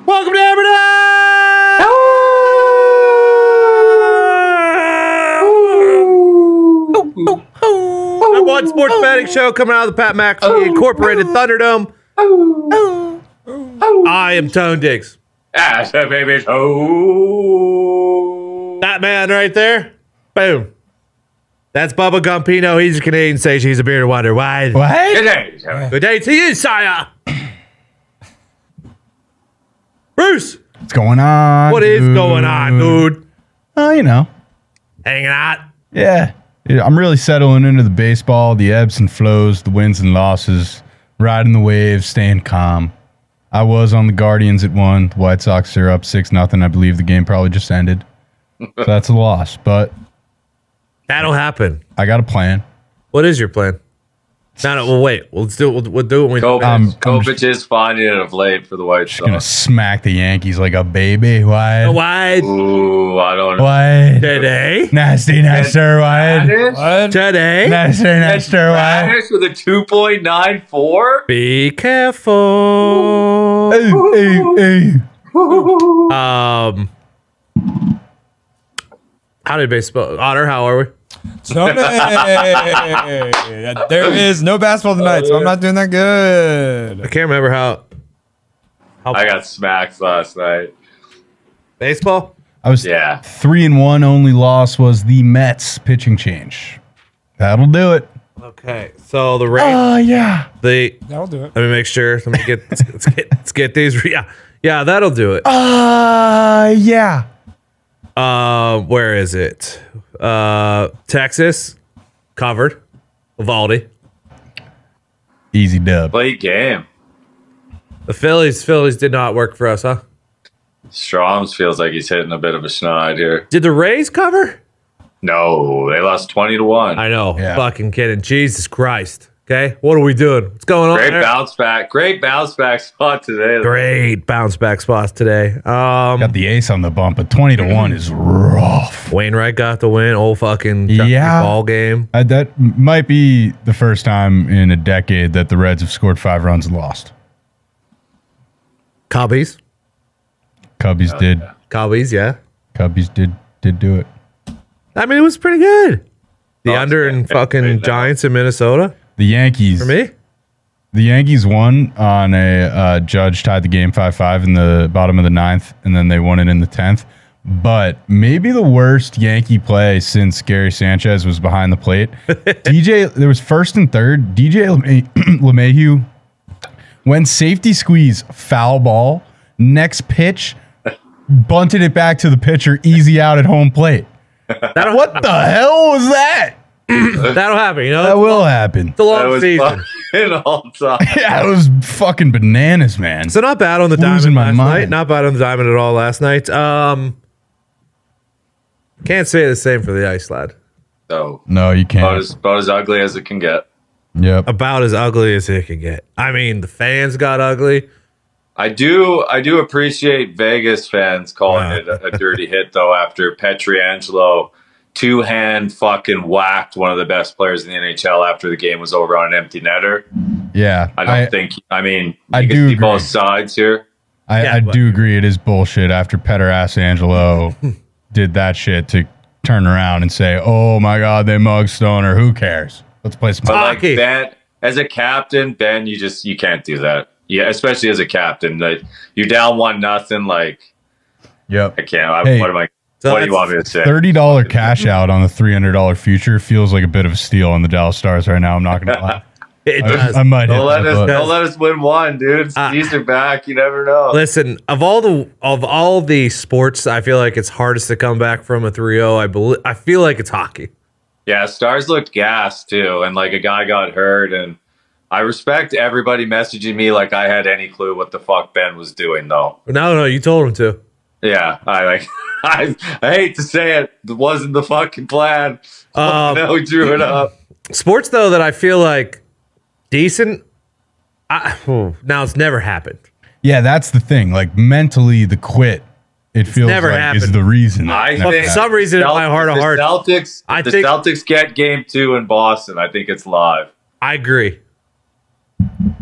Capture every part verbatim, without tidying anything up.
Welcome to Aberdeen! Number one sports betting show coming out of the Pat McAfee Incorporated Thunderdome. I am Tone Diggs. That's a baby toe. That man right there. Boom. That's Bubba Gumpino. He's a Canadian sage. He's a bearded wonder. Why? What? Good day. Good day to you, sire. Bruce, What's going on? what is dude? going on, dude? Oh, you know. Hanging out. Yeah. Yeah, I'm really settling into the baseball, the ebbs and flows, the wins and losses, riding the waves, staying calm. I was on the Guardians at one. The White Sox are up six nothing. I believe the game probably just ended. So that's a loss, but That'll happen. I got a plan. What is your plan? No, no, well, wait. We'll do it. We'll, we'll do it when we Kopech, Um, I'm Kopech is finding it of late for the White Just gonna Sox. smack the Yankees like a baby. Why? Wide Ooh, I don't know. What? today. Nasty Nestor. What? Spanish? Today. Nasty Nestor. What? Spanish with a two point nine four? Be careful. Hey, hey, hey. Um, how did baseball? Otter, how are we? Tony! There is no basketball tonight, so I'm not doing that I good. can't remember how. how I got smacked last night. baseball. I was Yeah. three and one. Only loss was the Mets pitching change. That'll do it. Okay, so the rate, Oh yeah. the That'll do it. let me make sure. Let me get let's, let's get let's get these. Yeah, yeah, that'll do it. Uh yeah. Uh, where is it? Uh, Texas covered. Valdi. Easy dub. Late game. The Phillies. Phillies did not work for us, huh? Stroms feels like he's hitting a bit of a schneid here. Did the Rays cover? No, they lost twenty to one. I know. Yeah. Fucking kidding. Jesus Christ. Okay, what are we doing? What's going on? Great there? bounce back. Great bounce back spot today. Great bounce back spots today. Um, Got the ace on the bump, but twenty to one is rough. Wainwright got the win. Old fucking Yeah. ball game. Uh, that might be the first time in a decade that the Reds have scored five runs and lost. Cubbies. Cubbies did. yeah. Cubbies, yeah. Cubbies did did do it. I mean, it was pretty good. The Oh, under in yeah. fucking Right now. Giants in Minnesota. The Yankees. For me, The Yankees won on a uh, Judge tied the game five five in the bottom of the ninth, and then they won it in the tenth. But maybe the worst Yankee play since Gary Sanchez was behind the plate. D J, there was first and third. D J LeMay- LeMahieu went safety squeeze, foul ball. Next pitch, bunted it back to the pitcher, easy out at home plate. that'll, What the hell was that? that'll happen. You know, That will happen. it's a That long was season. fucking all time. Yeah, it was fucking bananas, man. So not bad on the Losing diamond my last mind. night. Not bad on the diamond at all last night. Um, can't say the same for the ice lad. So No, you about can't. as, about as ugly as it can get. Yep. About as ugly as it could get. I mean, the fans got ugly. I do I do appreciate Vegas fans calling Wow. it a, a dirty hit though after Petriangelo two hand fucking whacked one of the best players in the N H L after the game was over on an empty netter. Yeah. I don't think I mean I you do can see agree. both sides here. I, Yeah, I but- do agree it is bullshit after Peter Angelo did that shit to turn around and say, oh my God, they mugged Stoner. Who cares? Let's play some But Hockey. like Ben, as a captain, Ben, you just you can't do that. Yeah, especially as a captain. Like you're down one nothing. Like Yep. I can't. I, Hey, what am I? so what do you that's- want me to say? thirty dollars cash out on the three hundred dollars future feels like a bit of a steal on the Dallas Stars right now. I'm not going to lie. It I, does. I might hit Don't let that, us but- don't let us win one, dude. Uh, These are back. You never know. Listen, of all the of all the sports, I feel like it's hardest to come back from a three oh. I believe I feel like it's hockey. Yeah, Stars looked gassed too, and like a guy got hurt, and I respect everybody messaging me like I had any clue what the fuck Ben was doing, though. No, no, you told him to. Yeah, I like. I, I hate to say it, it wasn't the fucking plan. Um, no, we drew it up. Sports though that I feel like decent. I, oh, now it's never happened. Yeah, that's the thing. Like mentally, the quit, it feels never like is happened. the reason. I that- think For some reason, in my heart of the hearts, Celtics. I the think- Celtics get game two in Boston. I think it's live. I agree.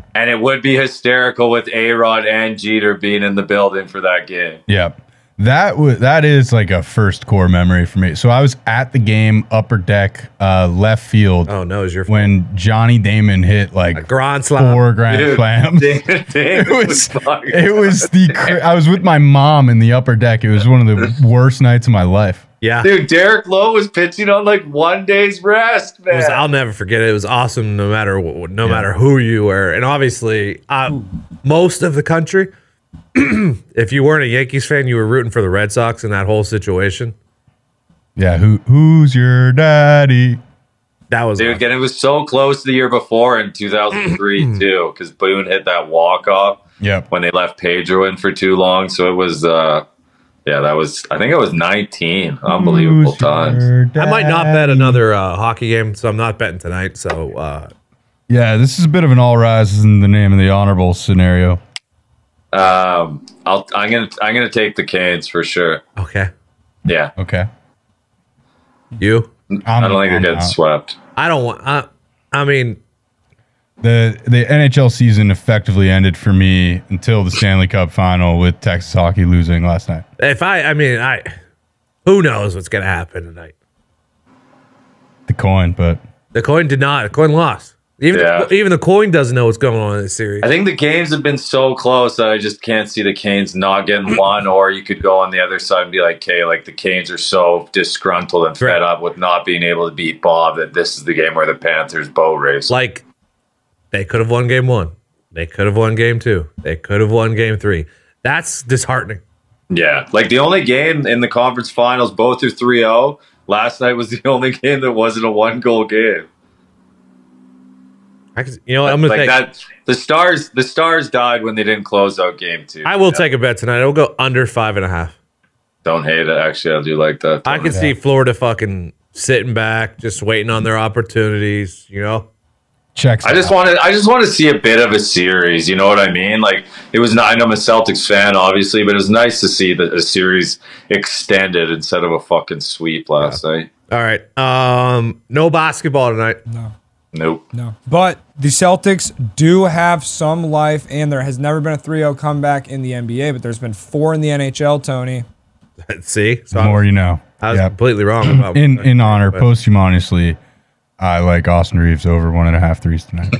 And it would be hysterical with A-Rod and Jeter being in the building for that game. Yep. That was that is like a first core memory for me. So I was at the game, upper deck, uh, left field, Oh no, is your when Johnny Damon hit like a grand slam? four grand Dude, slams. Damon- It Damon was fucking- it was the cra- I was with my mom in the upper deck. It was one of the worst nights of my life. Yeah. Dude, Derek Lowe was pitching on like one day's rest, It man. was, I'll never forget it. It was awesome, no matter wh- no Yeah. matter who you were, and obviously, uh, most of the country. If you weren't a Yankees fan, you were rooting for the Red Sox in that whole situation. Yeah, who who's your daddy? That was Dude, awesome. again, it was so close the year before in two thousand three too, because Boone hit that walk off Yep. when they left Pedro in for too long. So it was, uh, yeah, that was. I think it was nineteen. Unbelievable Who's times. your I might not bet daddy? another uh, hockey game, so I'm not betting tonight. So uh, Yeah, this is a bit of an all rise in the name of the honorable scenario. Um, I'll. I'm gonna. I'm gonna take the Canes for sure. okay, Yeah, Okay. you. I don't think they're getting swept. I don't want. I, I mean, The the N H L season effectively ended for me until the Stanley Cup final with Texas hockey losing last night. if I, I mean, I. Who knows what's gonna happen tonight? The coin, but The coin did not. The coin lost. Even Yeah. even the coin doesn't know what's going on in this series. I think the games have been so close that I just can't see the Canes not getting one. Or you could go on the other side and be like, "Okay, like the Canes are so disgruntled and Right. fed up with not being able to beat Bob that this is the game where the Panthers boat race." Like, they could have won game one. They could have won game two. They could have won game three. That's disheartening. Yeah, like the only game in the conference finals, both are three oh. Last night was the only game that wasn't a one-goal game. I can, you know what? I'm gonna Like take. that, the Stars, the Stars died when they didn't close out game two. I will Yeah. take a bet tonight. I'll go under five and a half. Don't hate it. Actually, I do like that. I can see Florida fucking sitting back, just waiting on their opportunities. You know, checks. I just out. want to. I just want to see a bit of a series. You know what I mean? Like it was not. I know I'm a Celtics fan, obviously, but it was nice to see the, the series extended instead of a fucking sweep last night. all right. Um, no basketball tonight. No, Nope. no. But the Celtics do have some life, and there has never been a three oh comeback in the N B A, but there's been four in the N H L, Tony. See, so The I'm- more you know. I was Yep. completely wrong about In in honor, but- posthumously, I like Austin Reeves over one and a half threes tonight.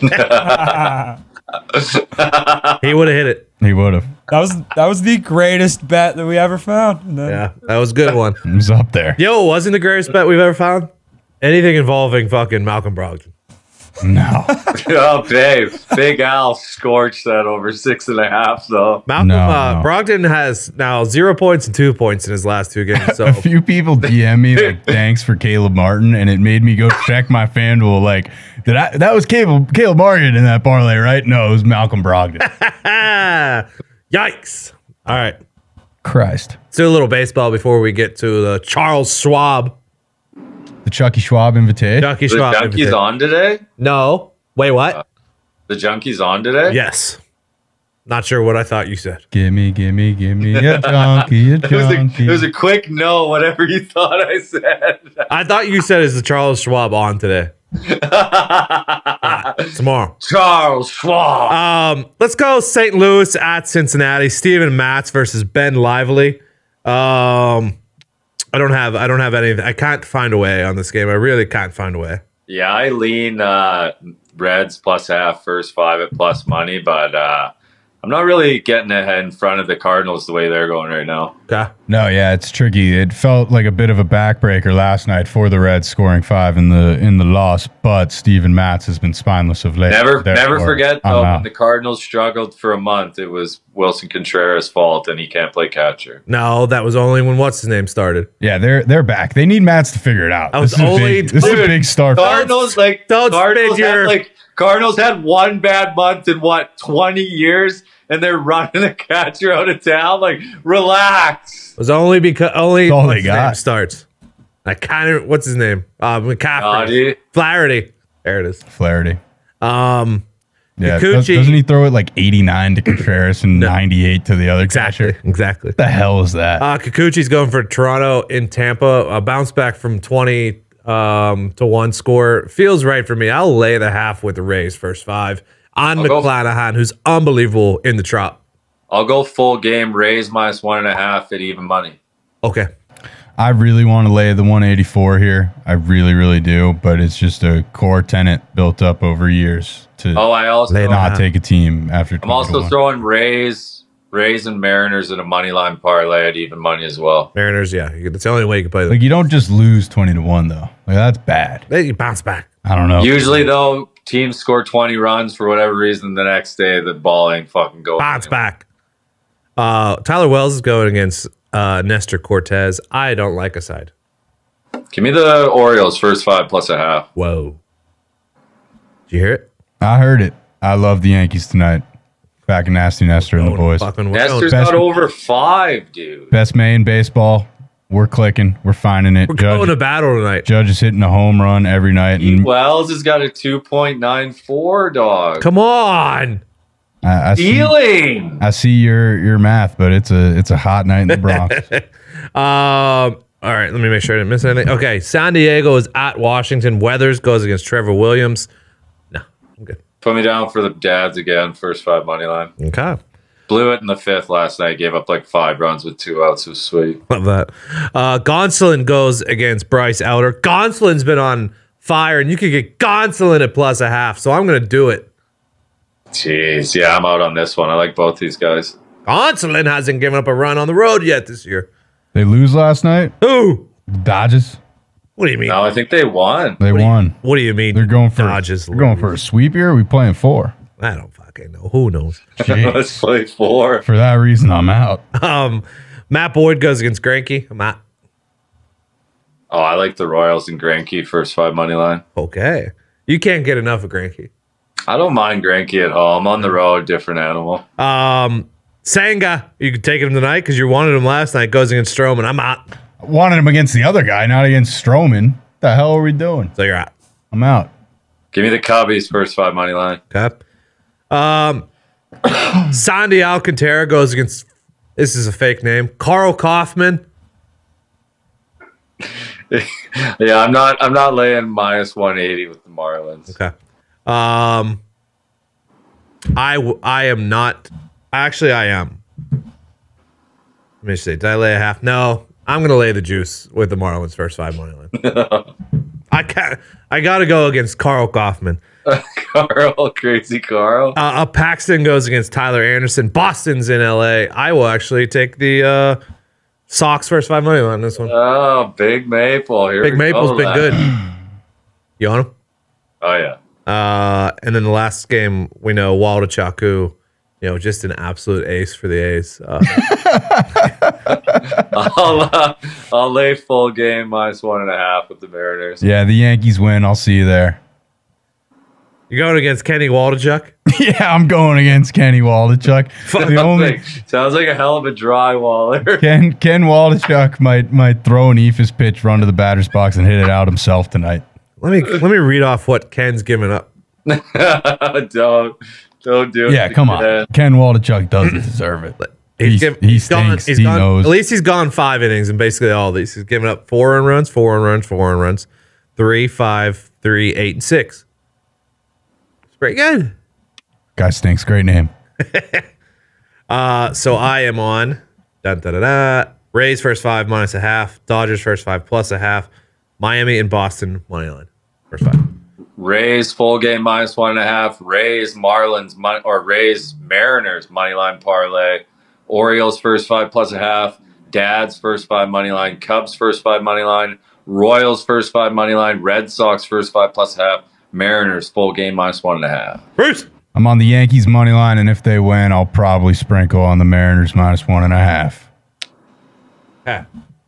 He would have hit it. He would have. That was that was the greatest bet that we ever found. And then- Yeah, that was a good one. He was up there. You know what wasn't the greatest bet we've ever found? Anything involving fucking Malcolm Brogdon. No. Oh, babe, Big Al scorched that over six and a half. Though. Malcolm No, uh, no. Brogdon has now zero points and two points in his last two games. So A few people D M me like thanks for Caleb Martin, and it made me go check my FanDuel. Like, did I? That was Caleb Caleb Martin in that parlay, right? No, it was Malcolm Brogdon. ah, yikes! All right, Christ, let's do a little baseball before we get to the Charles Schwab. the Chucky Schwab invitation. Chucky The Schwab. Junkies invitation. on today. No, wait, what? The Junkies on today. Yes. Not sure what I thought you said. Gimme, gimme, gimme a junkie, a It was, a, junkie. it was a quick no, whatever you thought I said. I thought you said is the Charles Schwab on today. Tomorrow. Charles Schwab. Um, let's go Saint Louis at Cincinnati. Steven Matz versus Ben Lively. Um, I don't have I don't have anything. I can't find a way on this game. I really can't find a way. Yeah, I lean uh, Reds plus half, first five at plus money, but uh, I'm not really getting ahead in front of the Cardinals the way they're going right now. Okay. No, yeah, it's tricky. It felt like a bit of a backbreaker last night for the Reds, scoring five in the in the loss. But Steven Matz has been spineless of late. Never, Therefore, never forget I'm though, out. when the Cardinals struggled for a month, it was Wilson Contreras' fault, and he can't play catcher. No, that was only when what's his name started. Yeah, they're they're back. They need Matz to figure it out. I was This is a only- big, this is a Dude, big star. Cardinals like don't Cardinals spin your- had like Cardinals had one bad month in what twenty years, and they're running a catcher out of town. Like, relax. It was only because only That's all what's they his got. name starts. I kind of what's his name? Uh, McCaffrey. Dottie. Flaherty. There it is. Flaherty. Um, Yeah, Kikuchi- does, doesn't he throw it like eighty-nine to Contreras and ninety-eight to the other exactly. catcher? Exactly. What the hell is that? Uh, Kikuchi's going for Toronto in Tampa. A bounce back from twenty um, to one score feels right for me. I'll lay the half with the Rays first five. on I'll go- McClanahan, who's unbelievable in the trop. I'll go full game, raise minus one and a half at even money. Okay. I really want to lay the one eighty-four here. I really, really do. But it's just a core tenant built up over years to Oh, I also Lay it not on. take a team after. I'm also twenty-one. throwing Rays, Rays and Mariners in a money line parlay at even money as well. Mariners, yeah. you- That's the only way you can play them. Like you don't just lose twenty to one though. Like that's bad. Then you bounce back. I don't know. Usually, though, teams score twenty runs for whatever reason. The next day, the ball ain't fucking going. Bounce back. Uh, Tyler Wells is going against uh, Nestor Cortez. I don't like a side. Give me the Orioles first five plus a half. Whoa. Did you hear it? I heard it. I love the Yankees tonight. Back in Nasty Nestor and the boys. Fucking Nestor's Best- got over five, dude. Best May in baseball. We're clicking. We're finding it. We're Judge, going to battle tonight. Judge is hitting a home run every night. Pete And Wells has got a two point nine four, dog. Come on. I, I see, Dealing. I see your your math, but it's a it's a hot night in the Bronx. Um. All right. Let me make sure I didn't miss anything. Okay. San Diego is at Washington. Weathers goes against Trevor Williams. No, I'm good. Put me down for the Dads again, first five money line. Okay. Blew it in the fifth last night. Gave up like five runs with two outs. It was sweet. Love that. Uh, Gonsolin goes against Bryce Elder. Gonsolin's been on fire, and you could get Gonsolin at plus a half. So I'm going to do it. Jeez, yeah, I'm out on this one. I like both these guys. Gonsolin hasn't given up a run on the road yet this year. They lose last night. Who? Dodgers. What do you mean? No, I think they won. They won. What do you mean? They're going for Dodgers. They're going for a sweep here. Or are we playing four. I don't fucking know. Who knows? Jeez. Let's play four. For that reason, I'm out. um, Matt Boyd goes against Greinke. Matt. Oh, I like the Royals and Greinke first five money line. Okay. You can't get enough of Greinke. I don't mind Greinke at home. On the road, different animal. Um, Sanga, you could take him tonight because you wanted him last night. Goes against Stroman. I'm out. I wanted him against the other guy, not against Stroman. The hell are we doing? So you're out. I'm out. Give me the Cubbies first five money line. Okay. Um, Sandy Alcantara goes against. This is a fake name. Carl Kaufman. Yeah, I'm not. I'm not laying minus one eighty with the Marlins. Okay. Um, I w- I am not. Actually, I am. Let me see. Did I lay a half? No, I'm gonna lay the juice with the Marlins first five money line. I can't. I gotta go against Carl Kaufman. Carl, crazy Carl. Uh, uh, Paxton goes against Tyler Anderson. Boston's in L A. I will actually take the uh, Sox first five money line on this one. Oh, Big Maple. Here Big we Maple's go, been lad. good. You on him? Oh yeah. Uh, and then the last game, we know Walter Chaku, you know, just an absolute ace for the A's. Uh, I'll uh, I'll lay full game minus one and a half with the Mariners. Yeah, the Yankees win. I'll see you there. you're going against Kenny Waldichuk? Yeah, I'm going against Kenny Waldichuk. The Sounds only like, sounds like a hell of a drywaller. Ken Ken Waldichuk might might throw an Ephus pitch, run to the batter's box, and hit it out himself tonight. Let me let me read off what Ken's given up. don't don't do it. Yeah, come on. again. Ken Waldichuk doesn't deserve it. He's, He's- giv- he he's gone. stinks. He's He gone. knows. At least he's gone five innings in basically all these. He's given up four earned runs, four earned runs, four earned runs, three, five, three, eight, and six. It's pretty good. Guy stinks. Great name. Uh, so I am on dun, da, da, da, Rays first five minus a half, Dodgers first five plus a half, Miami and Boston money line first five. Rays full game minus one and a half. Rays Marlins mon- or Rays Mariners money line parlay. Orioles first five plus a half. Dads first five money line. Cubs first five money line. Royals first five money line. Red Sox first five plus a half. Mariners full game minus one and a half. Bruce. I'm on the Yankees money line, and if they win, I'll probably sprinkle on the Mariners minus one and a half. Yeah.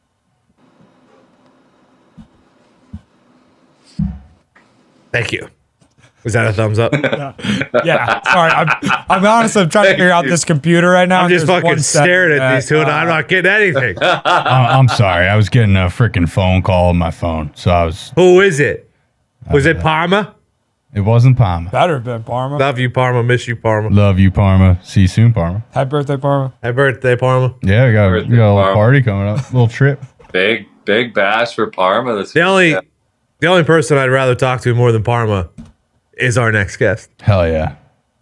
Thank you. Was that a thumbs up? Yeah, sorry. I'm, I'm honestly I'm trying to figure out this computer right now. I'm just There's one fucking step staring at back. these two, and I'm Uh, not getting anything. I- I'm sorry. I was getting a freaking phone call on my phone, so I was. Who is it? Was it Parma? It wasn't Parma. Better have been Parma. Love you, Parma. Miss you, Parma. Love you, Parma. See you soon, Parma. Happy birthday, Parma. Happy birthday, Parma. Yeah, we got, Birthday, we got a little Parma. party coming up. little trip. Big big bash for Parma. This The only, the only person I'd rather talk to more than Parma is our next guest. Hell yeah.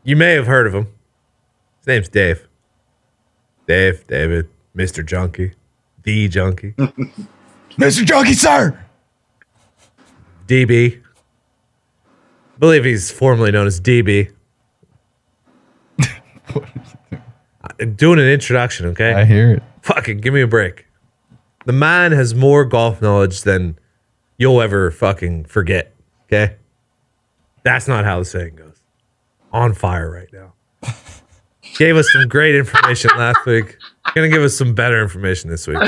You may have heard of him. His name's Dave. Dave, David, Mister Junkie, the Junkie, Mister Junkie, sir. D B. I believe he's formerly known as D B. I'm doing an introduction, okay? I hear it. Fucking give me a break. The man has more golf knowledge than you'll ever fucking forget, okay? That's not how the saying goes. On fire right now. Gave us some great information last week. Gonna give us some better information this week.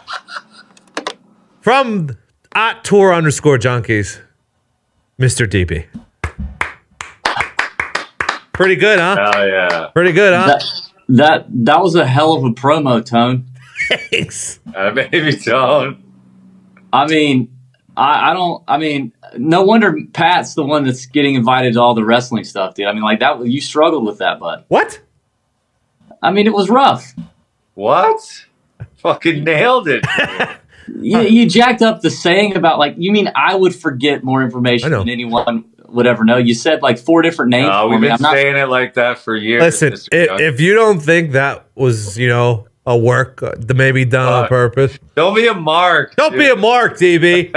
From at tour underscore junkies, Mister D B. Pretty good, huh? Oh yeah. Pretty good, huh? That, that that was a hell of a promo, Tone. Thanks. Uh, maybe don't. I mean, I, I don't. I mean, no wonder Pat's the one that's getting invited to all the wrestling stuff, dude. I mean, like that. You struggled with that, bud. What? I mean, it was rough. What? Fucking nailed it. You, you jacked up the saying about like. You mean I would forget more information I know. than anyone would ever know? You said like four different names. Uh, for we've me. been I'm not- saying it like that for years. Listen, Mister if, Junkie. if you don't think that was, you know, a work uh, maybe done on Fuck. purpose, Don't be a mark. don't be a mark, D B.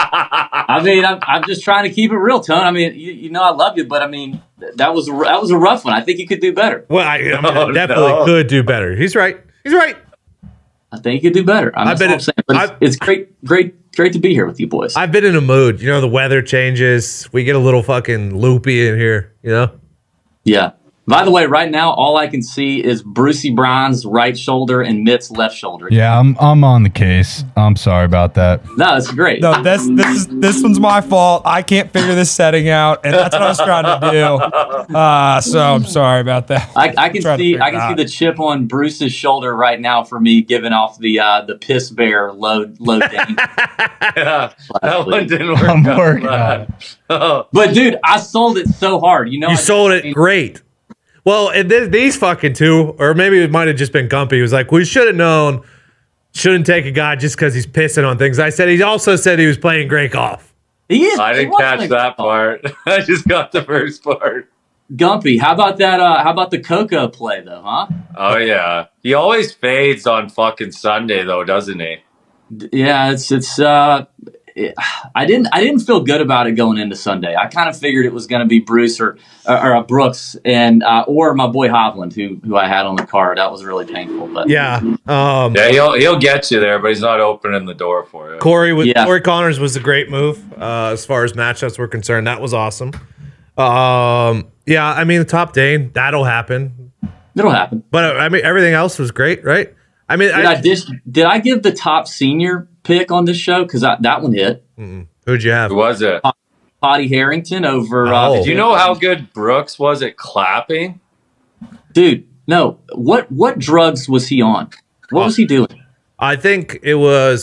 I mean, I'm, I'm just trying to keep it real, Tone. I mean, you, you know, I love you, but I mean, th- that was a, r- that was a rough one. I think you could do better. Well, I, I mean, No, definitely no. could do better. He's right. He's right. I think you could do better. I mean, I've that's been- all I'm saying. But it's, I've- it's great, great, great to be here with you boys. I've been in a mood. You know, the weather changes. We get a little fucking loopy in here, you know? Yeah. By the way, right now, all I can see is Brucey Brown's right shoulder and Mitt's left shoulder. Yeah, I'm I'm on the case. I'm sorry about that. No, it's great. No, this this is this one's my fault. I can't figure this setting out, and that's what I was trying to do. Uh, so I'm sorry about that. I, I can Trying to see figure I it can out. see the chip on Bruce's shoulder right now for me giving off the uh, the piss bear load load down. Yeah, that one didn't work. I'm out working bad. on Oh, But dude, I sold it so hard. You know, You I- sold I it mean, great. Well, and th- these fucking two, or maybe it might have just been Gumpy, he was like, we should have known, shouldn't take a guy just because he's pissing on things. I said, he also said he was playing great golf. He is. I he didn't was catch like- that part. I just got the first part. Gumpy, how about that? Uh, how about the Coco play though? Huh? Oh yeah, he always fades on fucking Sunday though, doesn't he? Yeah, it's it's. Uh, it, I didn't I didn't feel good about it going into Sunday. I kind of figured it was going to be Bruce or or, or uh, Brooks and uh, or my boy Hovland who who I had on the card. That was really painful. But Yeah. Um, Yeah, he'll he'll get you there, but he's not opening the door for you. Corey with Yeah. Corey Connors was a great move uh, as far as matchups were concerned. That was awesome. Um, yeah, I mean, top Dane, that'll happen. it'll happen. But uh, I mean, everything else was great, right? I mean, Did I, I, dish, did I give the top senior pick on this show? Because that one hit. who'd you have? Who was it? Potty Harrington over. Uh, Oh. Do you know how good Brooks was at clapping? Dude, no. What what drugs was he on? What was he doing? I think it was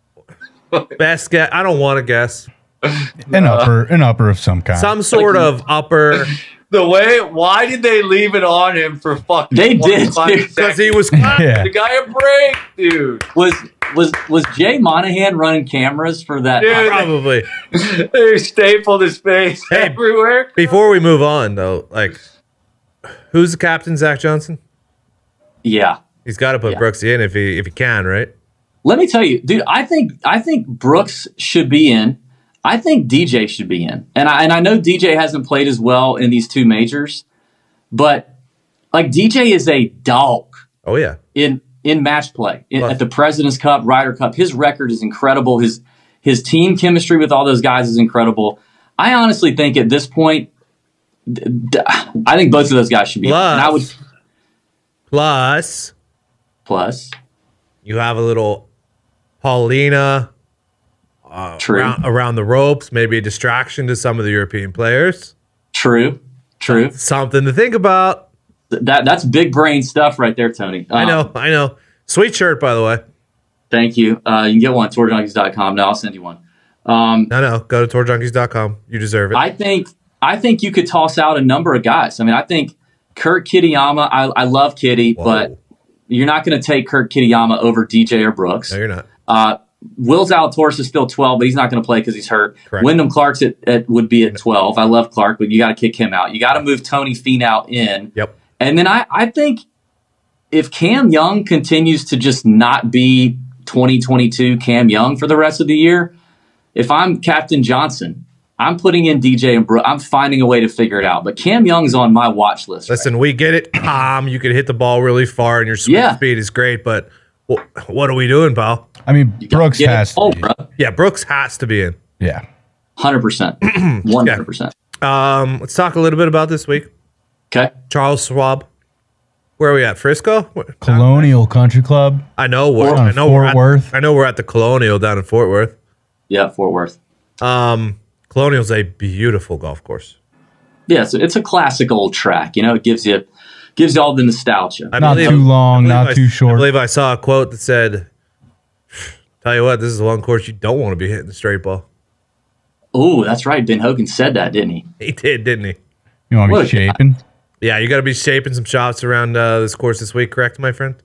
best guess. I don't want to guess. An upper, an upper of some kind. Some sort of upper The way, why did they leave it on him for fucking They did, twenty-five dude. because he seconds? was. Yeah. The guy a break, dude. Was was was Jay Monahan running cameras for that? Dude. Probably. They stapled his face Hey. everywhere. Before we move on, though, like, who's the captain? Zach Johnson. Yeah. He's got to put Yeah. Brooksy in if he if he can, right? Let me tell you, dude. I think I think Brooks should be in. I think D J should be in, and I and I know D J hasn't played as well in these two majors, but like D J is a dog Oh yeah. in in match play in, Love at the President's Cup, Ryder Cup. His record is incredible. His his team chemistry with all those guys is incredible. I honestly think at this point, d- d- I think both of those guys should be. in. And I would Plus, plus, plus you have a little Paulina uh, True. around, around the ropes, maybe a distraction to some of the European players. true, true. Something to think about. Th- That that's big brain stuff right there, Tony. I Um, know, I know. Sweet shirt, by the way. Thank you. Uh, you can get one at tour junkies dot com. Now I'll send you one. Um, No, no. Go to tour junkies dot com. You deserve it. I think I think you could toss out a number of guys. I mean, I think Kurt Kitayama. I, I love Kitty, Whoa. but you're not going to take Kurt Kitayama over D J or Brooks. No, you're not. Uh, Will Zalatoris is still twelve, but he's not going to play because he's hurt. Correct. Wyndham Clark's at, at would be at twelve. I love Clark, but you got to kick him out. You got to move Tony Finau in. Yep. And then I, I think if Cam Young continues to just not be twenty twenty-two Cam Young for the rest of the year, if I'm Captain Johnson, I'm putting in D J and Brooks. I'm finding a way to figure it out. But Cam Young's on my watch list. Listen, right we get it. Um, you can hit the ball really far, and your swing Yeah. speed is great. But wh- what are we doing, pal? I mean, You gotta Brooks get it has to full, be. bro. Yeah, Brooks has to be in. Yeah. one hundred percent. one hundred percent. Um, let's talk a little bit about this week. Okay. Charles Schwab. Where are we at? Frisco? What- Colonial Country Club. I know we're. Fort- I know Fort we're at, Worth. I know we're at the Colonial down in Fort Worth. Yeah, Fort Worth. Um, Colonial's a beautiful golf course. Yeah, so it's a classic old track. You know, it gives you gives you all the nostalgia. I Not believe- too long, I believe not I- too I short. believe I saw a quote that said, "Tell you what, this is the one course you don't want to be hitting the straight ball." Oh, that's right. Ben Hogan said that, didn't he? He did, didn't he? You want to What be a guy. shaping? Yeah, you got to be shaping some shots around uh, this course this week, correct, my friend?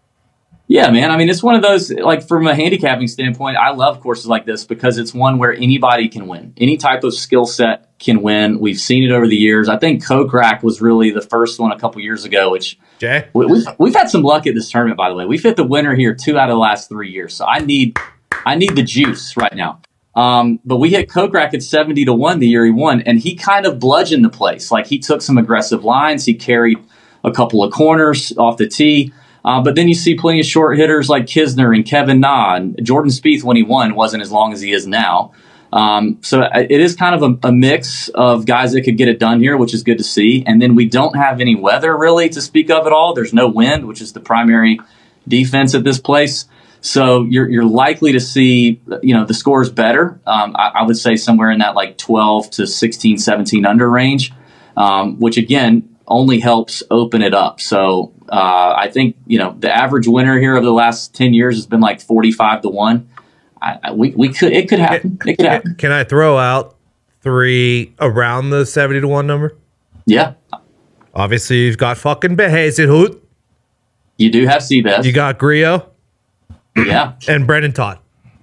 Yeah, man. I mean, it's one of those, like, from a handicapping standpoint, I love courses like this because it's one where anybody can win. Any type of skill set can win. We've seen it over the years. I think Kokrak was really the first one a couple years ago, which Jay? we- we've, we've had some luck at this tournament, by the way. We've hit the winner here two out of the last three years. So I need I need the juice right now. Um, but we hit Kokrak at seventy to one the year he won, and he kind of bludgeoned the place. Like, he took some aggressive lines. He carried a couple of corners off the tee. Uh, but then you see plenty of short hitters like Kisner and Kevin Na. And Jordan Spieth, when he won, wasn't as long as he is now. Um, so it is kind of a, a mix of guys that could get it done here, which is good to see. And then we don't have any weather really to speak of at all. There's no wind, which is the primary defense at this place. So you're you're likely to see, you know, the scores better. Um, I, I would say somewhere in that like twelve to sixteen, seventeen under range, um, which again only helps open it up. So uh, I think, you know, the average winner here over the last ten years has been like forty-five to one. I, I, we we could it could happen. It could happen. Can I throw out three around the seventy to one number? Yeah, Obviously, you've got fucking Behazelhout. you do have Seabass. You got Griot Yeah, and Brendan Todd.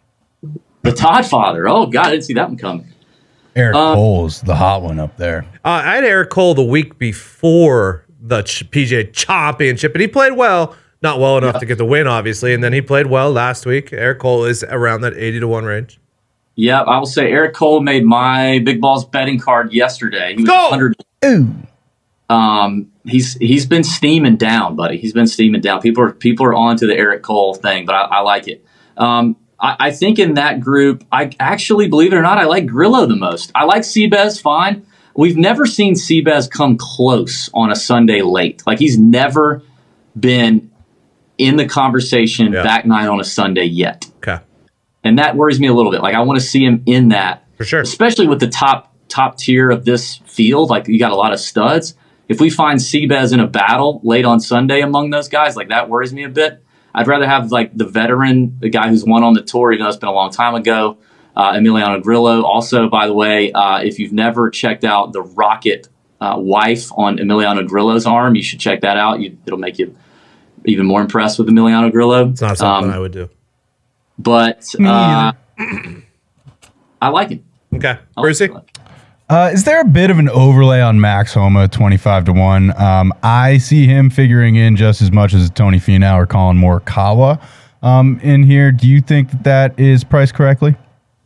the Todd father. Oh God, I didn't see that one coming. Eric Um, Cole's the hot one up there. Uh, I had Eric Cole the week before the Ch- P G A Championship, and he played well. Not well enough to get the win, obviously, and then he played well last week. Eric Cole is around that eighty to one range. Yeah, I will say Eric Cole made my Big Balls betting card yesterday. He was Go! one hundred. Ooh. Um, he's he's been steaming down, buddy. He's been steaming down. People are people are on to the Eric Cole thing, but I, I like it. Um, I, I think in that group, I actually, believe it or not, I like Grillo the most. I like Seabass fine. We've never seen Seabass come close on a Sunday late. Like, he's never been in the conversation Yeah. back nine on a Sunday yet. Okay, And that worries me a little bit. Like, I want to see him in that, for sure. especially with the top top tier of this field. Like, you got a lot of studs. If we find Seabass in a battle late on Sunday among those guys, like, that worries me a bit. I'd rather have like the veteran, the guy who's won on the tour, even though it's been a long time ago, uh, Emiliano Grillo. Also, by the way, uh, if you've never checked out the rocket uh, wife on Emiliano Grillo's arm, you should check that out. You, it'll make you even more impressed with Emiliano Grillo. It's not something Um, I would do. But Me uh, I like him. Okay, I like Brucey. him. Uh, is there a bit of an overlay on Max Homa, twenty-five to one? Um, I see him figuring in just as much as Tony Finau or Colin Morikawa um, in here. Do you think that that is priced correctly?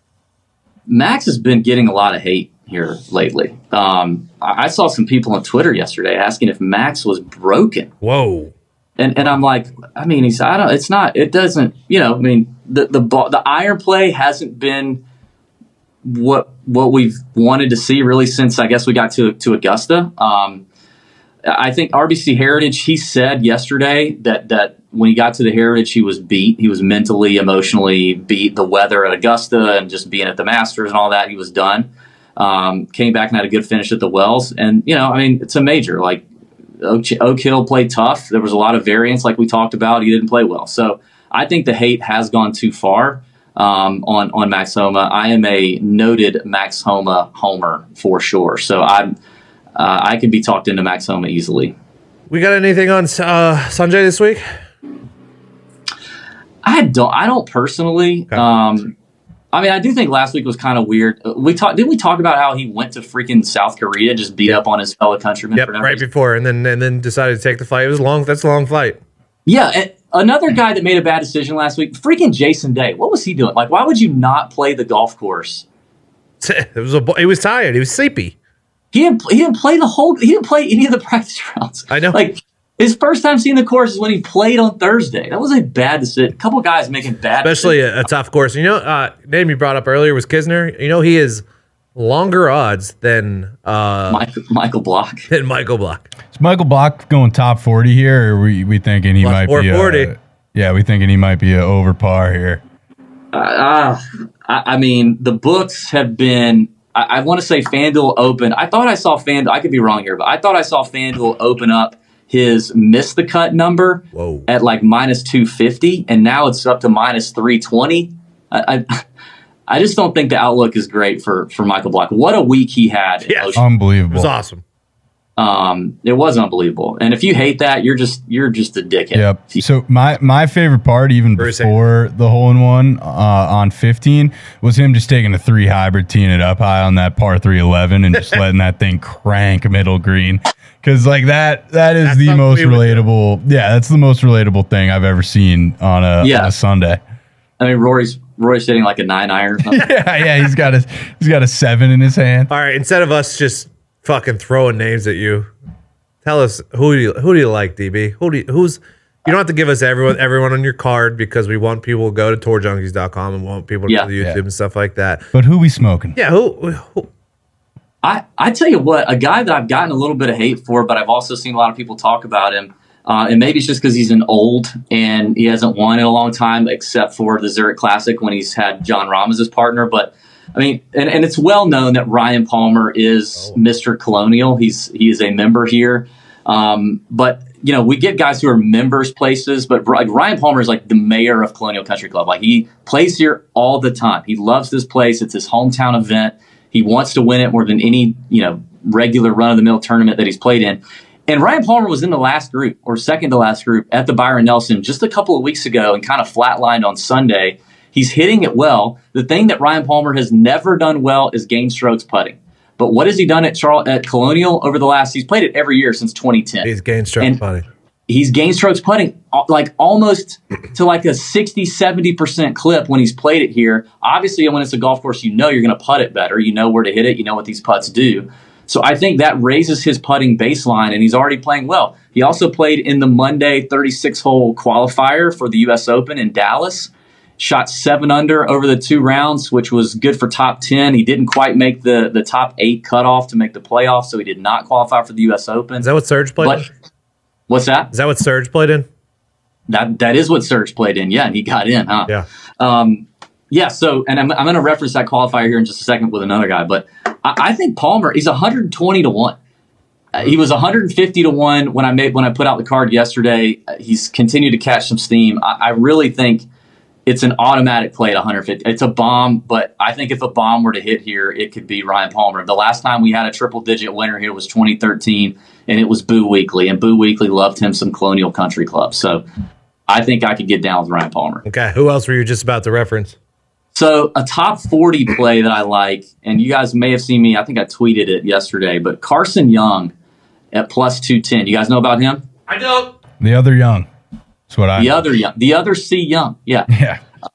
Max has been getting a lot of hate here lately. Um, I I saw some people on Twitter yesterday asking if Max was broken. Whoa. And and I'm like, I mean, he's I don't. It's not. It doesn't. You know. I mean, the the ball, the iron play hasn't been what what we've wanted to see really since I guess we got to to Augusta. Um, I think R B C Heritage. He said yesterday that that when he got to the Heritage, he was beat. He was mentally, emotionally beat. The weather at Augusta and just being at the Masters and all that. He was done. Um, came back and had a good finish at the Wells. And you know, I mean, it's a major like. Oak, Oak Hill played tough. There was a lot of variance, like we talked about. He didn't play well. So I think the hate has gone too far um, on on Max Homa. I am a noted Max Homa homer for sure. So I'm uh, I can be talked into Max Homa easily. We got anything on uh, Sanjay this week? I don't. I don't personally. Okay. Um, I mean, I do think last week was kind of weird. We talked. Didn't we talk about how he went to freaking South Korea, just beat up on his fellow countrymen? Yep, for no right reason? before, and then and then decided to take the fight. It was a long. That's a long fight. Yeah. And another guy that made a bad decision last week, freaking Jason Day. What was he doing? Like, why would you not play the golf course? It was a. He was tired. He was sleepy. He didn't. He didn't play the whole. He didn't play any of the practice rounds. I know. Like his first time seeing the course is when he played on Thursday. That was a bad decision. A couple guys making bad, Especially decisions. a, a tough course. You know, uh, name you brought up earlier was Kisner. You know, he is longer odds than uh, Michael, Michael Block. than Michael Block. Is Michael Block going top forty here, or are we we thinking he Plus might four be? forty. A, yeah, we thinking he might be a over par here. Uh, I, I mean, the books have been. I, I want to say FanDuel open. I thought I saw FanDuel. I could be wrong here, but I thought I saw FanDuel open up his miss the cut number Whoa. at like minus two fifty, and now it's up to minus three twenty. I, I I just don't think the outlook is great for for Michael Block. What a week he had. in Yeah. Ocean. It Unbelievable. was awesome. Um, it was unbelievable. And if you hate that, you're just you're just a dickhead. Yep. So my my favorite part, even Bruce before the hole in one uh, on fifteen, was him just taking a three hybrid, teeing it up high on that par three eleven, and just letting that thing crank middle green. Because like that, that is That's the something most we would do. relatable. Yeah, that's the most relatable thing I've ever seen on a, Yeah. on a Sunday. I mean, Rory's Rory's hitting like a nine iron or something. Yeah, yeah. He's got a he's got a seven in his hand. All right, instead of us just fucking throwing names at you, tell us who do you who do you like, D B? Who do you, who's you don't have to give us everyone everyone on your card because we want people to go to tour junkies dot com and want people to Yeah. go to YouTube Yeah. and stuff like that. But who we smoking? Yeah, who, who I, I tell you what, a guy that I've gotten a little bit of hate for, but I've also seen a lot of people talk about him. Uh, and maybe it's just because he's an old and he hasn't won in a long time, except for the Zurich Classic when he's had John Rahm as his partner. But I mean, and, and it's well known that Ryan Palmer is Oh. Mister Colonial. He's he is a member here. Um, but you know, we get guys who are members places, but like Ryan Palmer is like the mayor of Colonial Country Club. Like he plays here all the time. He loves this place. It's his hometown event. He wants to win it more than any, you know, regular run-of-the-mill tournament that he's played in. And Ryan Palmer was in the last group, or second to last group, at the Byron Nelson just a couple of weeks ago and kind of flatlined on Sunday. He's hitting it well. The thing that Ryan Palmer has never done well is gain strokes putting. But what has he done at Charles, at Colonial over the last – he's played it every year since twenty ten. he's gained stroke And- buddy. He's gained strokes putting uh, like almost to like a sixty, seventy percent clip when he's played it here. Obviously, when it's a golf course, you know you're going to putt it better. You know where to hit it. You know what these putts do. So I think that raises his putting baseline, and he's already playing well. He also played in the Monday thirty-six hole qualifier for the U S Open in Dallas. Shot seven under over the two rounds, which was good for top ten. He didn't quite make the, the top eight cutoff to make the playoffs, so he did not qualify for the U S Open. Is that what Serge played But- in? What's that? Is that what Serge played in? That that is what Serge played in, yeah, and he got in, huh? Yeah. Um, yeah. So, and I'm I'm going to reference that qualifier here in just a second with another guy, but I, I think Palmer, he's one hundred twenty to one. Uh, he was one hundred fifty to one when I made when I put out the card yesterday. Uh, he's continued to catch some steam. I, I really think it's an automatic play at one hundred fifty. It's a bomb, but I think if a bomb were to hit here, it could be Ryan Palmer. The last time we had a triple digit winner here was twenty thirteen. And it was Boo Weekley, and Boo Weekley loved him some Colonial Country Club. So I think I could get down with Ryan Palmer. Okay. Who else were you just about to reference? So a top forty play that I like, and you guys may have seen me, I think I tweeted it yesterday, but Carson Young at plus two ten. You guys know about him? I don't. The other young. That's what I. The other Young, the other C Young. Yeah. Yeah.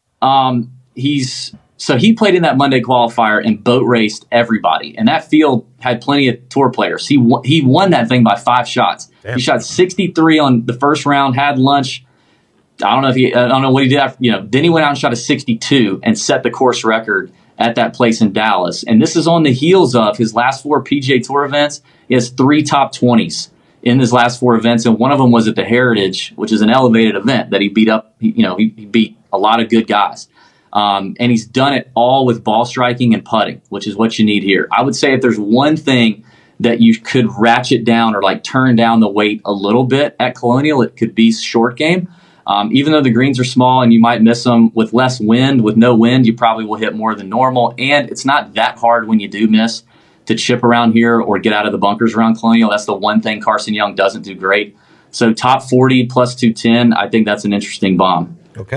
Um, he's so he played in that Monday qualifier and boat raced everybody, and that field had plenty of tour players. He won, he won that thing by five shots. Damn. He shot sixty-three on the first round, had lunch. I don't know if he, I don't know what he did after, you know, then he went out and shot a sixty-two and set the course record at that place in Dallas. And this is on the heels of his last four P G A Tour events. He has three top twenties in his last four events, and one of them was at the Heritage, which is an elevated event that he beat up. He, you know, he, he beat a lot of good guys. Um, and he's done it all with ball striking and putting, which is what you need here. I would say if there's one thing that you could ratchet down or like turn down the weight a little bit at Colonial, it could be short game. Um, even though the greens are small and you might miss them with less wind, with no wind, you probably will hit more than normal. And it's not that hard when you do miss to chip around here or get out of the bunkers around Colonial. That's the one thing Carson Young doesn't do great. So top forty plus two ten, I think that's an interesting bomb. Okay.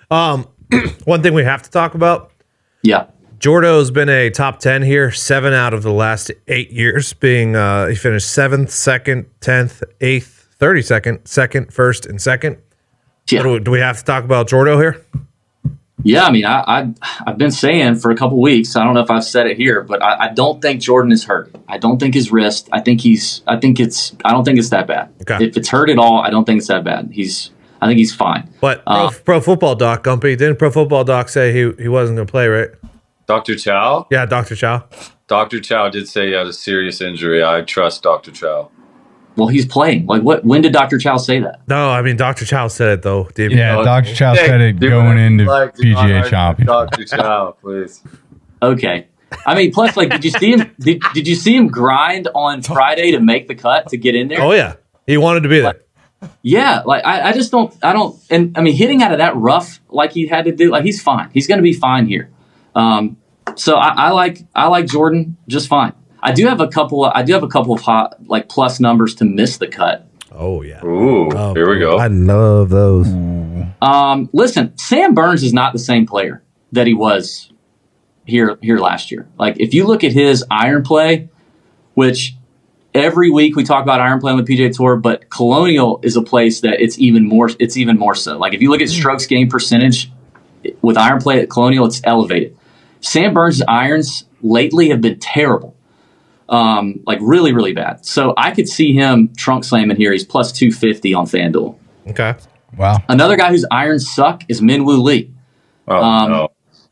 Um, one thing we have to talk about. Yeah. Jordo's been a top ten here, seven out of the last eight years, being uh, he finished seventh, second, tenth, eighth, thirty-second, second, first, and second. Yeah. Do, do we have to talk about Jordo here? Yeah, I mean, I, I, I've been saying for a couple weeks, I don't know if I've said it here, but I, I don't think Jordan is hurt. I don't think his wrist, I think he's, I think it's, I don't think it's that bad. Okay. If it's hurt at all, I don't think it's that bad. He's, I think he's fine. But Uh, pro, pro Football Doc, Gumpy, didn't Pro Football Doc say he, he wasn't going to play, right? Doctor Chow? Yeah, Doctor Chow. Doctor Chow did say he had a serious injury. I trust Doctor Chow. Well, he's playing. Like, what? When did Doctor Chow say that? No, I mean, Doctor Chow said it, though. Did Yeah, Oh, Doctor Chow hey, said it do going whatever you into like. Do P G not A argue with Championship. Doctor Chow, please. Okay. I mean, plus, like, did you see him? Did, did you see him grind on Friday to make the cut to get in there? Oh, yeah. He wanted to be there. Yeah, like I, I just don't, I don't, and I mean, hitting out of that rough like he had to do, like he's fine. He's going to be fine here. Um, so I, I like, I like Jordan just fine. I do have a couple, of, I do have a couple of hot, like plus numbers to miss the cut. Oh, yeah. Ooh, Oh, here we go. I love those. Um, listen, Sam Burns is not the same player that he was here, here last year. Like if you look at his iron play, which every week we talk about iron play on the P G A Tour, but Colonial is a place that it's even more. It's even more so. Like if you look at strokes gained percentage with iron play at Colonial, it's elevated. Sam Burns' irons lately have been terrible, um, like really, really bad. So I could see him trunk slamming here. He's plus two fifty on FanDuel. Okay. Wow. Another guy whose irons suck is Minwoo Lee. Oh, Um, no.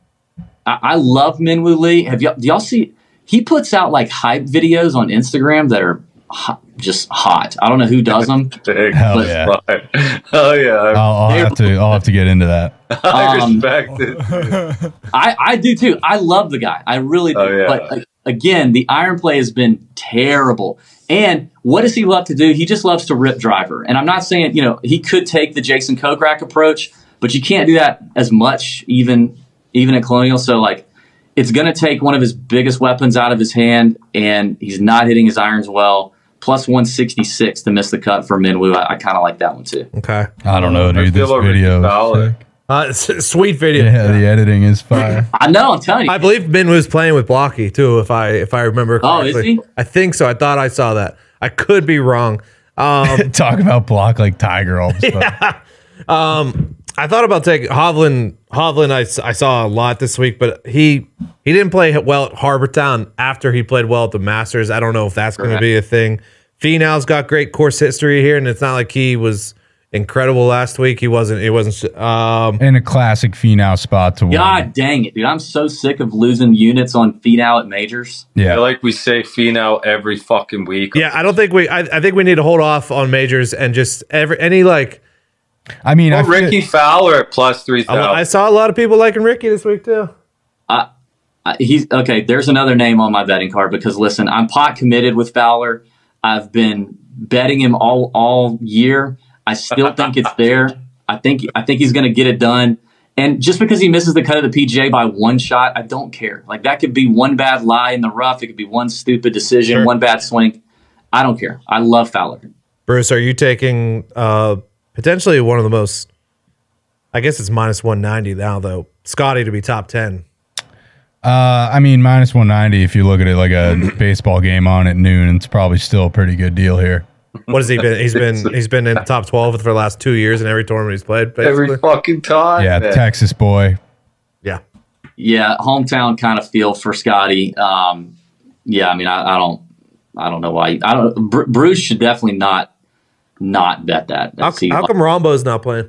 I, I love Minwoo Lee. Have y'all? Do y'all see? He puts out like hype videos on Instagram that are hot, just hot. I don't know who does them. Big Hell But- yeah. fire. Oh, yeah. I'll, I'll have to. I'll have to get into that. I um, respect it. I, I do too. I love the guy. I really do. Oh, yeah. But like, again, the iron play has been terrible. And what does he love to do? He just loves to rip driver. And I'm not saying, you know, he could take the Jason Kokrak approach, but you can't do that as much even even at Colonial. So like it's going to take one of his biggest weapons out of his hand, and he's not hitting his irons well. Plus one sixty-six to miss the cut for Minwoo. I, I kind of like that one too. Okay. I don't know, I dude. feel This about Ricky video. is Fowler. sick. Uh, it's a sweet video. Yeah, the editing is fire. I know. I'm telling you. I believe Min was playing with Blocky too, if I if I remember Oh, correctly. is he? I think so. I thought I saw that. I could be wrong. Um, Talk about block like Tiger all of a sudden. um, I thought about taking Hovland. Hovland, I, s- I saw a lot this week, but he he didn't play well at Harbour Town after he played well at the Masters. I don't know if that's going to Correct. be a thing. Finau's got great course history here, and it's not like he was incredible last week. He wasn't. He wasn't. Um, In a classic Finau spot to win. God dang it, dude. I'm so sick of losing units on feet out at majors. I Yeah. feel like we say Finau every fucking week. yeah, I don't think we. I, I think we need to hold off on majors and just every any like. I mean, I Well, feel- Ricky Fowler at plus three I, I thousand. saw a lot of people liking Ricky this week too. I, he's okay. There's another name on my betting card because listen, I'm pot committed with Fowler. I've been betting him all all year. I still think it's there. I think I think he's going to get it done. And just because he misses the cut of the P G A by one shot, I don't care. Like that could be one bad lie in the rough. It could be one stupid decision, Sure. one bad swing. I don't care. I love Fowler. Bruce, are you taking uh, potentially one of the most? I guess it's minus one ninety now though. Scotty to be top ten. uh, I mean, minus one ninety. If you look at it like a baseball game on at noon, it's probably still a pretty good deal here. What has he been? He's been he's been in the top twelve for the last two years in every tournament he's played. Basically. Every fucking time. Yeah, man. Texas boy. Yeah. Yeah, hometown kind of feel for Scotty. Um, yeah, I mean, I, I don't, I don't know why. I don't. Br- Bruce should definitely not, not bet that. How, That's he- how come Rombo's not playing?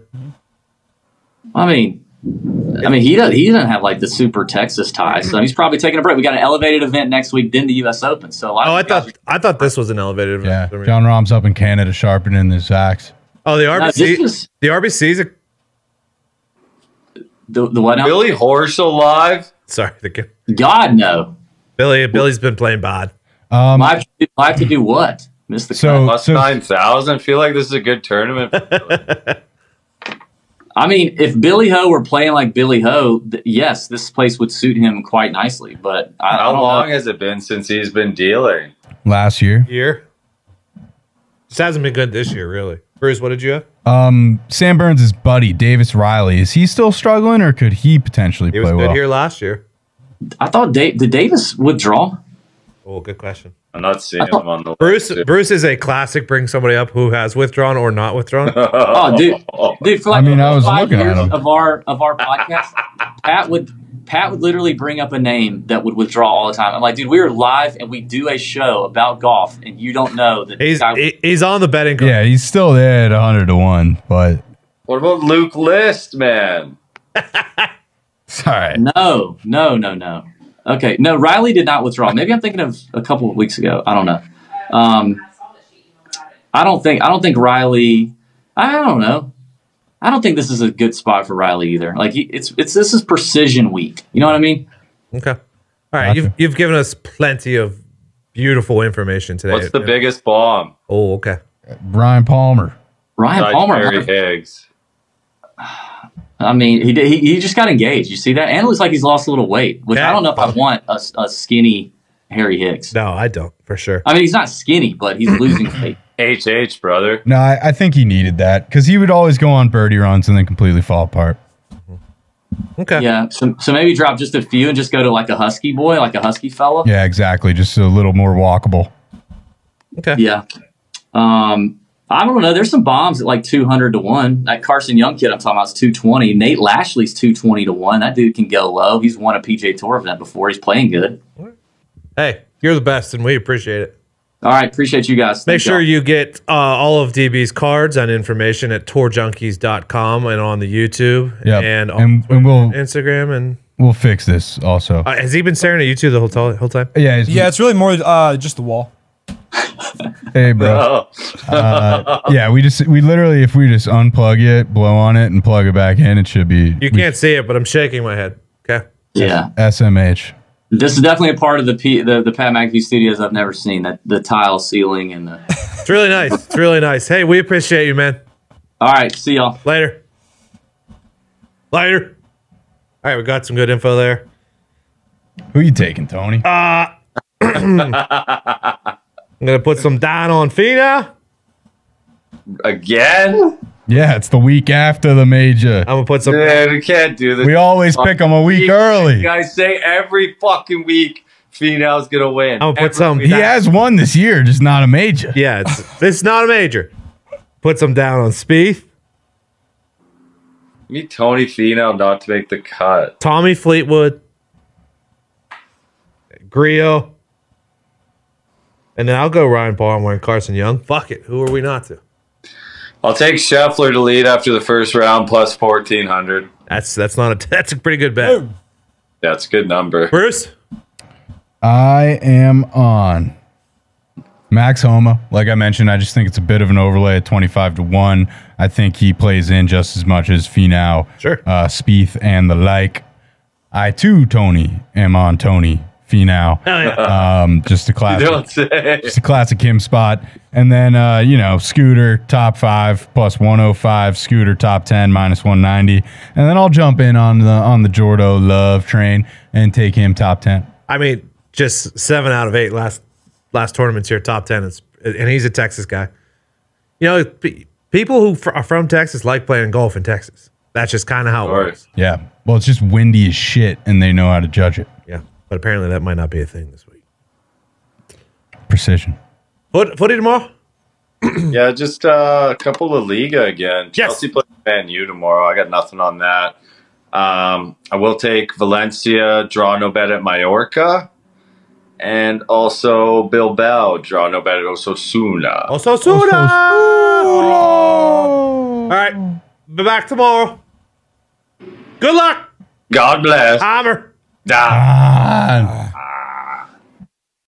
I mean, I mean, he doesn't. He doesn't have like the super Texas ties, so he's probably taking a break. We got an elevated event next week, then the U S Open. So a lot Oh, I of guys thought I thought this was an elevated. Yeah, event. John Rahm's up in Canada sharpening his axe. Oh, the No, R B C. this was- The R B C's. A, the, the what now? Billy Horsch alive. sorry, the, God no. Billy. Billy's been playing bad. Um, Live, live to do what? Miss the So- cut. Plus so- nine thousand. I feel like this is a good tournament. for Billy. I mean, if Billy Ho were playing like Billy Ho, th- yes, this place would suit him quite nicely. But I, I How don't long know. has it been since he's been dealing? last year. Year. This hasn't been good this year, really. Bruce, what did you have? Um, Sam Burns' buddy, Davis Riley. Is he still struggling, or could he potentially He play was good well? here last year. I thought Dave, did Davis withdraw? Oh, good question. I'm not seeing him on the Bruce list. Bruce is a classic. Bring somebody up who has withdrawn or not withdrawn. Oh, dude, dude, for like I mean, I was five looking at years him. of our of our podcast, Pat would Pat would literally bring up a name that would withdraw all the time. I'm like, dude, we are live and we do a show about golf, and you don't know that He's this guy. he- he's on the betting card. Yeah, he's still there at one hundred to one, but What about Luke List, man? it's all right. No, no, no, no. Okay, no, Riley did not withdraw. Maybe I'm thinking of a couple of weeks ago. I don't know. Um, I don't think I don't think Riley. I don't know. I don't think this is a good spot for Riley either. Like he, it's it's this is precision week. You know what I mean? Okay. All right. Gotcha. You've you've given us plenty of beautiful information today. What's the biggest bomb? Oh, okay. Brian Palmer. Ryan Besides Palmer. Harry Higgs. I mean, he, did- he he just got engaged. You see that? And it looks like he's lost a little weight, which Yeah. I don't know if I want a, a skinny Harry Hicks. No, I don't for sure. I mean, he's not skinny, but he's losing weight. H H, brother. No, I, I think he needed that because he would always go on birdie runs and then completely fall apart. Okay. Yeah, so, so maybe drop just a few and just go to like a husky boy, like a husky fella. Yeah, exactly. Just a little more walkable. Okay. Yeah. Um, I don't know. There's some bombs at like two hundred to one. That Carson Young kid I'm talking about is two twenty. Nate Lashley's two twenty to one. That dude can go low. He's won a P G A Tour event before. He's playing good. Hey, you're the best, and we appreciate it. All right. Appreciate you guys. Make Thank sure y'all. you get uh, all of D B's cards and information at tour junkies dot com and on the YouTube Yep. and on And- and we'll- Instagram. And We'll fix this also. uh, has he been staring at YouTube the whole, t- whole time? yeah, he's- Yeah, it's really more uh, just the wall. Hey, bro. Oh, Uh, yeah, we just we literally if we just unplug it, blow on it, and plug it back in, it should be You can't see it, but I'm shaking my head. Okay. Yeah. S M H. This is definitely a part of the P, the, the Pat McAfee studios I've never seen. That the tile ceiling and the. It's really nice. It's really nice. Hey, we appreciate you, man. All right. See y'all. Later. Later. All right, we got some good info there. Who you taking, Tony? I'm gonna put some down on Fina. again? yeah, it's the week after the major. I'm gonna put some. Dude, we can't do this. We always pick them a week You early. guys say every fucking week Finau's gonna win. I'm gonna put Every some- week. He has won this year, just not a major. Yeah, it's it's not a major. Put some down on Spieth, Me, Tony Finau not to make the cut. Tommy Fleetwood, Grillo, and then I'll go Ryan Palmer and Carson Young. Fuck it, who are we not to? I'll take Scheffler to lead after the first round plus fourteen hundred. That's that's not a that's a pretty good bet. Boom. That's a good number. Bruce, I am on Max Homa. Like I mentioned, I just think it's a bit of an overlay at twenty-five to one. I think he plays in just as much as Finau, Sure. uh, Spieth, and the like. I too, Tony, am on Tony Finau. hell yeah. Um, just a You classic. don't say. It's a classic him spot. And then, uh, you know, Scooter top five plus one oh five, Scooter top ten minus one ninety. And then I'll jump in on the on the Jordo love train and take him top ten. I mean, just seven out of eight last last tournaments here, top ten. Is, and he's a Texas guy. You know, pe- people who fr- are from Texas like playing golf in Texas. That's just kind of how it Of works. course. Yeah. Well, it's just windy as shit and they know how to judge it. Yeah, but apparently that might not be a thing this week. Precision. Foot, footy tomorrow? Yeah, just uh, a couple of Liga again. Yes. Chelsea plays Man U tomorrow. I got nothing on that. Um, I will take Valencia, draw no bet at Mallorca. And also Bilbao, draw no bet at Osasuna. Osasuna! All right, be back tomorrow. Good luck, God bless. Hammer. Ah. Ah.